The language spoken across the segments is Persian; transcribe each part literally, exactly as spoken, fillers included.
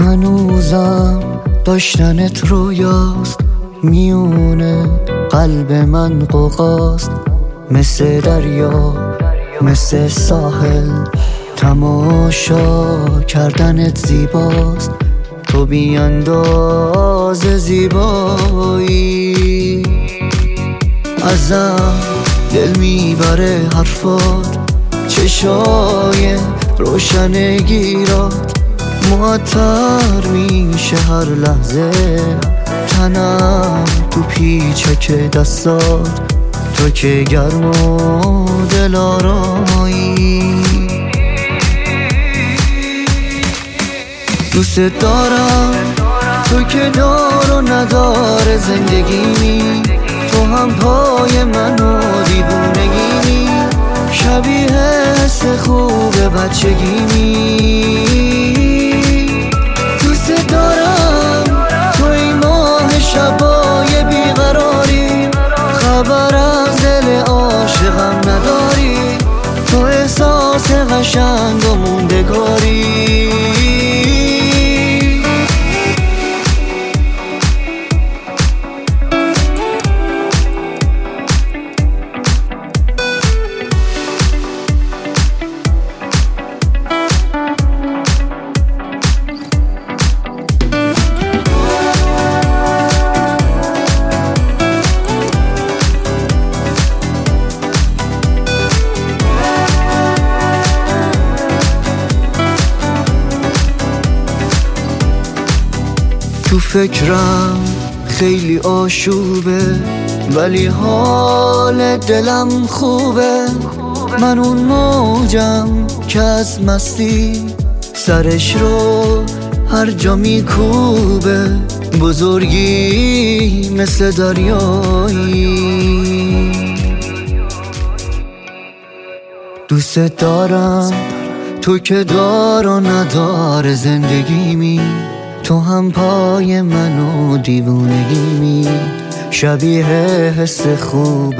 هنوزم داشتنت رویاست، میونه قلب من قوقاست. مثل دریا مثل ساحل تماشا کردنت زیباست. تو بی انداز زیبایی، ازم دل میبره حرفات، چشای روشنگیرات معطر میشه هر لحظه. تنم تو پیچک دستات، تو که گرم و دلارایی. دوست دارم تو که دار و ندار زندگیمی، تو هم پای من و دیوونگیمی. شبیه حس خوب بچگیمی. دوست دارم تو این ماه شبای بیقراری، خبر از دل عاشقم نداری. تو احساس قشنگ و موندگاری. تو فکرم خیلی آشوبه، ولی حال دلم خوبه. من اون موجم که از مستی سرش رو هر جا میکوبه. بزرگی مثل دریایی. دوست دارم تو که دار و ندار زندگیمی، تو هم پای من و دیوونگیمی. شبیه حس خوب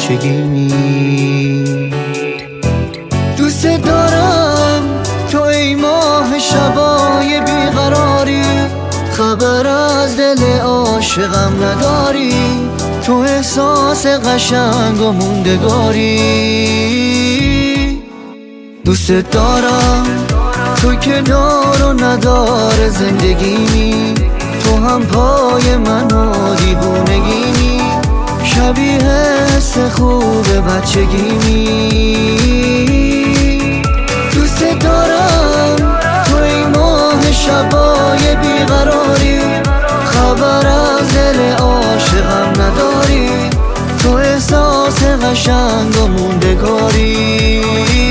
بچگیمی. دوست دارم تو ای ماه شبای بیقراری، خبر از دل عاشقم نداری. تو احساس قشنگ و موندگاری. دوست دارم تو که دار و ندار زندگیمی، تو هم پای من و دیوونگیمی. شبیه حس خوب بچگیمی. دوست دارم تو این ماه شبای بیقراری، خبر از دل عاشقم نداری. تو احساس قشنگ و موندگاری.